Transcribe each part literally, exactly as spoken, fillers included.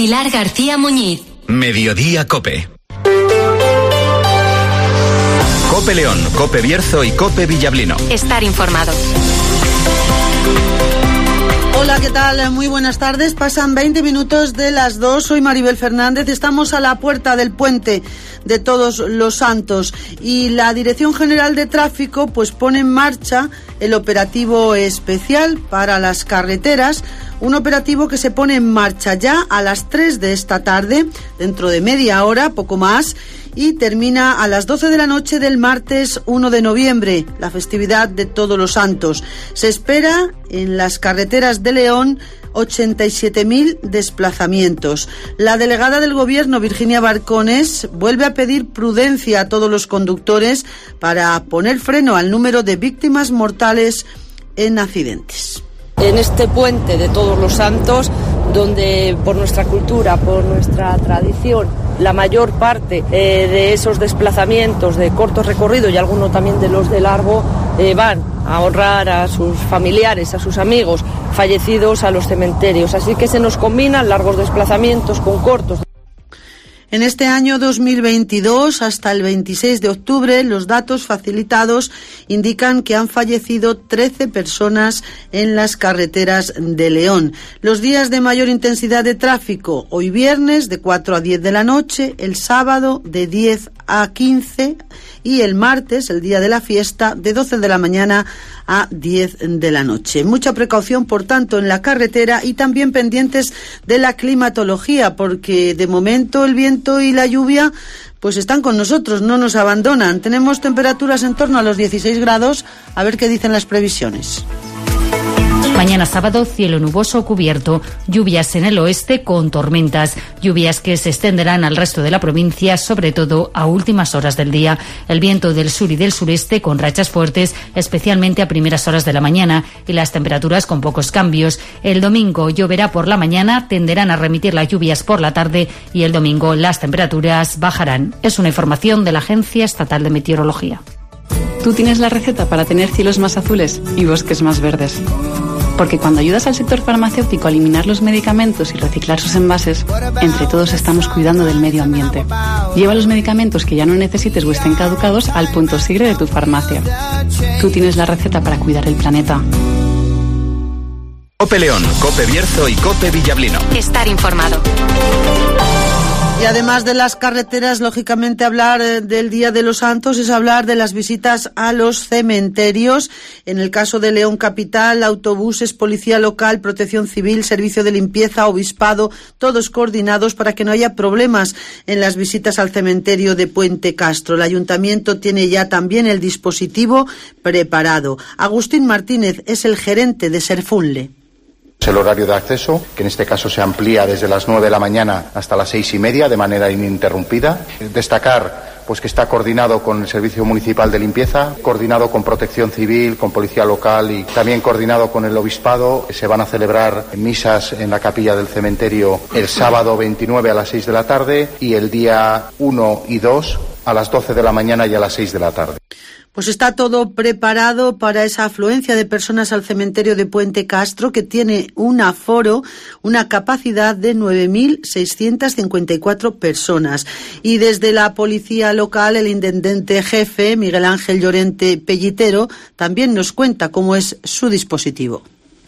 Pilar García Muñiz. Mediodía Cope. Cope León, Cope Bierzo y Cope Villablino. Estar informado. Hola, ¿qué tal? Muy buenas tardes. Pasan veinte minutos de las dos. Soy Maribel Fernández. Estamos a la puerta del puente de Todos los Santos y la Dirección General de Tráfico pues pone en marcha el operativo especial para las carreteras. Un operativo que se pone en marcha ya a las tres de esta tarde, dentro de media hora, poco más, y termina a las doce de la noche del martes uno de noviembre, la festividad de Todos los Santos. Se espera en las carreteras de León ochenta y siete mil desplazamientos. La delegada del Gobierno, Virginia Barcones, vuelve a pedir prudencia a todos los conductores para poner freno al número de víctimas mortales en accidentes. En este puente de Todos los Santos, donde por nuestra cultura, por nuestra tradición, la mayor parte eh, de esos desplazamientos de corto recorrido y algunos también de los de largo eh, van a honrar a sus familiares, a sus amigos fallecidos a los cementerios. Así que se nos combinan largos desplazamientos con cortos. En este año dos mil veintidós, hasta el veintiséis de octubre, los datos facilitados indican que han fallecido trece personas en las carreteras de León. Los días de mayor intensidad de tráfico, hoy viernes de cuatro a diez de la noche, el sábado de diez a quince y el martes, el día de la fiesta, de doce de la mañana a diez de la noche. Mucha precaución, por tanto, en la carretera y también pendientes de la climatología, porque de momento el viento y la lluvia pues están con nosotros, no nos abandonan. Tenemos temperaturas en torno a los dieciséis grados, a ver qué dicen las previsiones. Mañana sábado, cielo nuboso o cubierto, lluvias en el oeste con tormentas, lluvias que se extenderán al resto de la provincia, sobre todo a últimas horas del día. El viento del sur y del sureste con rachas fuertes, especialmente a primeras horas de la mañana, y las temperaturas con pocos cambios. El domingo lloverá por la mañana, tenderán a remitir las lluvias por la tarde y el domingo las temperaturas bajarán. Es una información de la Agencia Estatal de Meteorología. Tú tienes la receta para tener cielos más azules y bosques más verdes. Porque cuando ayudas al sector farmacéutico a eliminar los medicamentos y reciclar sus envases, entre todos estamos cuidando del medio ambiente. Lleva los medicamentos que ya no necesites o estén caducados al punto sigre de tu farmacia. Tú tienes la receta para cuidar el planeta. Cope León, Cope Bierzo y Cope Villablino. Estar informado. Y además de las carreteras, lógicamente hablar del Día de los Santos es hablar de las visitas a los cementerios. En el caso de León Capital, autobuses, policía local, protección civil, servicio de limpieza, obispado, todos coordinados para que no haya problemas en las visitas al cementerio de Puente Castro. El ayuntamiento tiene ya también el dispositivo preparado. Agustín Martínez es el gerente de Serfunle. El horario de acceso, que en este caso se amplía desde las nueve de la mañana hasta las seis y media de manera ininterrumpida. Destacar pues que está coordinado con el Servicio Municipal de Limpieza, coordinado con Protección Civil, con Policía Local y también coordinado con el Obispado. Se van a celebrar misas en la capilla del cementerio el sábado veintinueve a las seis de la tarde y el día uno y dos a las doce de la mañana y a las seis de la tarde. Pues está todo preparado para esa afluencia de personas al cementerio de Puente Castro, que tiene un aforo, una capacidad de nueve mil seiscientas cincuenta y cuatro personas. Y desde la policía local, el intendente jefe, Miguel Ángel Llorente Pellitero, también nos cuenta cómo es su dispositivo.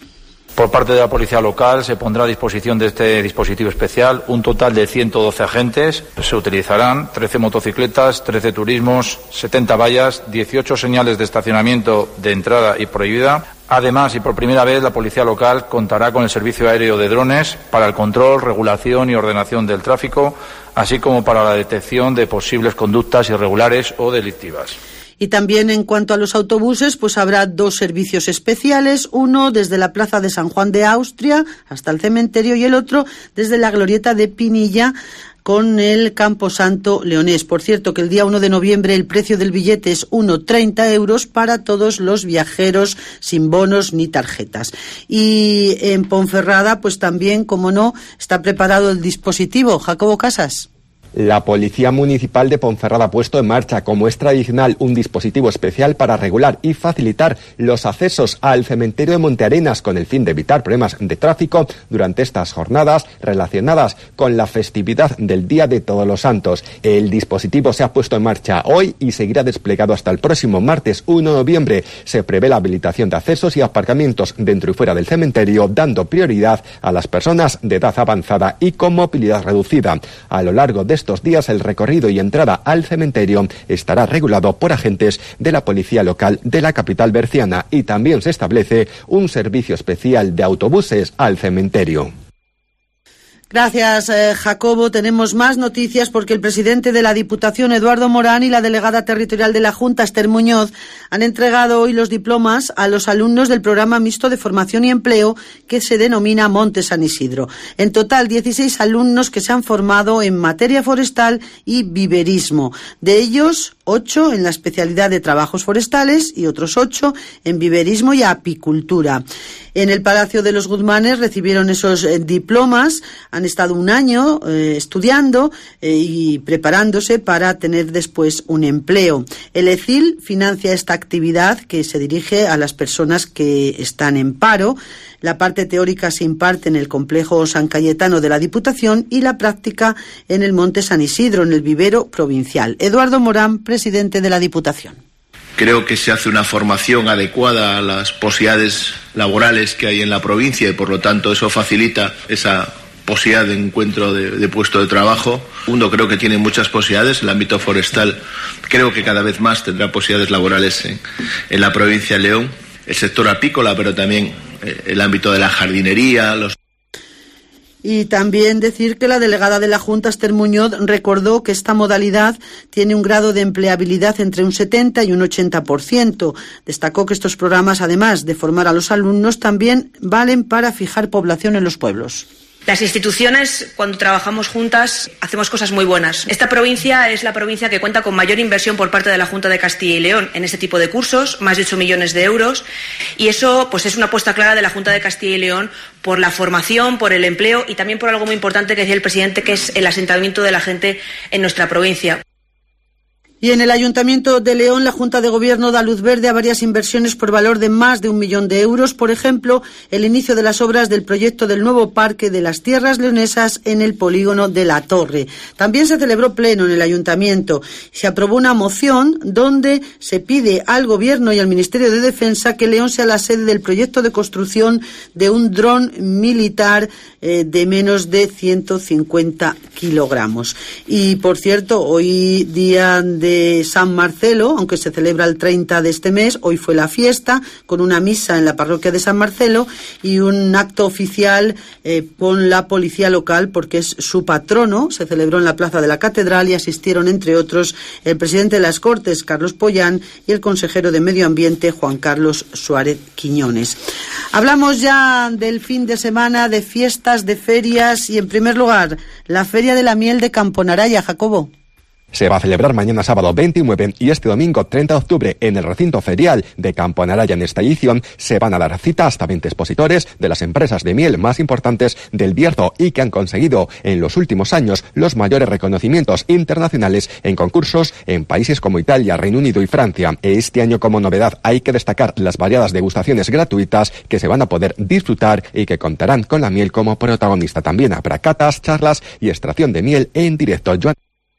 Por parte de la Policía Local se pondrá a disposición de este dispositivo especial un total de ciento doce agentes. Se utilizarán trece motocicletas, trece turismos, setenta vallas, dieciocho señales de estacionamiento de entrada y prohibida. Además, y por primera vez, la Policía Local contará con el servicio aéreo de drones para el control, regulación y ordenación del tráfico, así como para la detección de posibles conductas irregulares o delictivas. Y también en cuanto a los autobuses, pues habrá dos servicios especiales, uno desde la Plaza de San Juan de Austria hasta el cementerio y el otro desde la Glorieta de Pinilla con el Camposanto leonés. Por cierto, que el día uno de noviembre el precio del billete es uno coma treinta euros para todos los viajeros sin bonos ni tarjetas. Y en Ponferrada, pues también, como no, está preparado el dispositivo. Jacobo Casas. La Policía Municipal de Ponferrada ha puesto en marcha, como es tradicional, un dispositivo especial para regular y facilitar los accesos al cementerio de Montearenas con el fin de evitar problemas de tráfico durante estas jornadas relacionadas con la festividad del Día de Todos los Santos. El dispositivo se ha puesto en marcha hoy y seguirá desplegado hasta el próximo martes uno de noviembre. Se prevé la habilitación de accesos y aparcamientos dentro y fuera del cementerio, dando prioridad a las personas de edad avanzada y con movilidad reducida. A lo largo de estos días, el recorrido y entrada al cementerio estará regulado por agentes de la policía local de la capital berciana y también se establece un servicio especial de autobuses al cementerio. Gracias, eh, Jacobo. Tenemos más noticias porque el presidente de la Diputación, Eduardo Morán, y la delegada territorial de la Junta, Esther Muñoz, han entregado hoy los diplomas a los alumnos del programa mixto de formación y empleo que se denomina Monte San Isidro. En total, dieciséis alumnos que se han formado en materia forestal y viverismo. De ellos, ocho en la especialidad de trabajos forestales y otros ocho en viverismo y apicultura. En el Palacio de los Guzmanes recibieron esos eh, diplomas. Han estado un año eh, estudiando eh, y preparándose para tener después un empleo. El E C I L financia esta actividad que se dirige a las personas que están en paro. La parte teórica se imparte en el complejo San Cayetano de la Diputación y la práctica en el Monte San Isidro, en el vivero provincial. Eduardo Morán, presidente de la Diputación. Creo que se hace una formación adecuada a las posibilidades laborales que hay en la provincia y por lo tanto eso facilita esa posibilidad de encuentro de, de puesto de trabajo. Uno creo que tiene muchas posibilidades. El ámbito forestal creo que cada vez más tendrá posibilidades laborales en, en la provincia de León. El sector apícola, pero también eh, el ámbito de la jardinería, los... Y también decir que la delegada de la Junta, Esther Muñoz, recordó que esta modalidad tiene un grado de empleabilidad entre un setenta y un ochenta por ciento. Destacó que estos programas, además de formar a los alumnos, también valen para fijar población en los pueblos. Las instituciones, cuando trabajamos juntas, hacemos cosas muy buenas. Esta provincia es la provincia que cuenta con mayor inversión por parte de la Junta de Castilla y León en este tipo de cursos, más de ocho millones de euros, y eso pues es una apuesta clara de la Junta de Castilla y León por la formación, por el empleo y también por algo muy importante que decía el presidente, que es el asentamiento de la gente en nuestra provincia. Y en el Ayuntamiento de León, la Junta de Gobierno da luz verde a varias inversiones por valor de más de un millón de euros. Por ejemplo, el inicio de las obras del proyecto del nuevo Parque de las Tierras Leonesas en el polígono de La Torre. También se celebró pleno en el Ayuntamiento. Se aprobó una moción donde se pide al Gobierno y al Ministerio de Defensa que León sea la sede del proyecto de construcción de un dron militar eh, de menos de ciento cincuenta kilogramos. Y, por cierto, hoy día de de San Marcelo, aunque se celebra el treinta de este mes, hoy fue la fiesta con una misa en la parroquia de San Marcelo y un acto oficial eh, con la policía local porque es su patrono. Se celebró en la plaza de la Catedral y asistieron, entre otros, el presidente de las Cortes, Carlos Pollán, y el consejero de Medio Ambiente, Juan Carlos Suárez Quiñones. Hablamos ya del fin de semana, de fiestas, de ferias y, en primer lugar, la Feria de la Miel de Camponaraya. Jacobo. Se va a celebrar mañana sábado veintinueve y este domingo treinta de octubre en el recinto ferial de Camponaraya. En esta edición se van a dar cita hasta veinte expositores de las empresas de miel más importantes del Bierzo y que han conseguido en los últimos años los mayores reconocimientos internacionales en concursos en países como Italia, Reino Unido y Francia. Este año, como novedad, hay que destacar las variadas degustaciones gratuitas que se van a poder disfrutar y que contarán con la miel como protagonista. También habrá catas, charlas y extracción de miel en directo. Joan...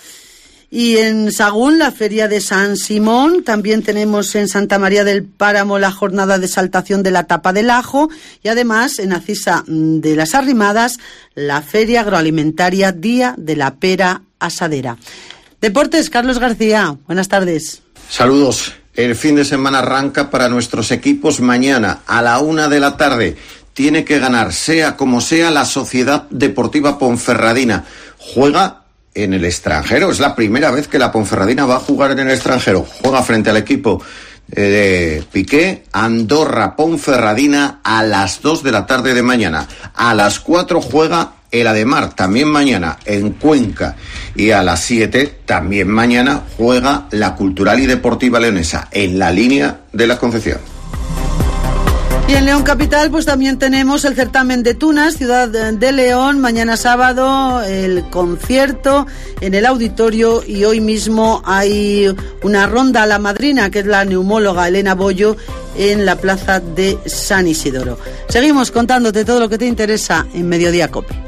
Y en Sagún, la Feria de San Simón. También tenemos en Santa María del Páramo la jornada de saltación de la tapa del ajo. Y además, en Acisa de las Arrimadas, la Feria Agroalimentaria Día de la Pera Asadera. Deportes, Carlos García. Buenas tardes. Saludos. El fin de semana arranca para nuestros equipos mañana a la una de la tarde. Tiene que ganar, sea como sea, la Sociedad Deportiva Ponferradina. Juega en el extranjero, es la primera vez que la Ponferradina va a jugar en el extranjero. Juega frente al equipo de Piqué, Andorra Ponferradina a las dos de la tarde de mañana. A las cuatro juega el Ademar, también mañana en Cuenca. Y a las siete, también mañana, juega la Cultural y Deportiva Leonesa en la línea de la Concepción. Y en León Capital pues también tenemos el certamen de Tunas, Ciudad de León, mañana sábado el concierto en el auditorio y hoy mismo hay una ronda a la madrina que es la neumóloga Elena Bollo en la plaza de San Isidoro. Seguimos contándote todo lo que te interesa en Mediodía COPE.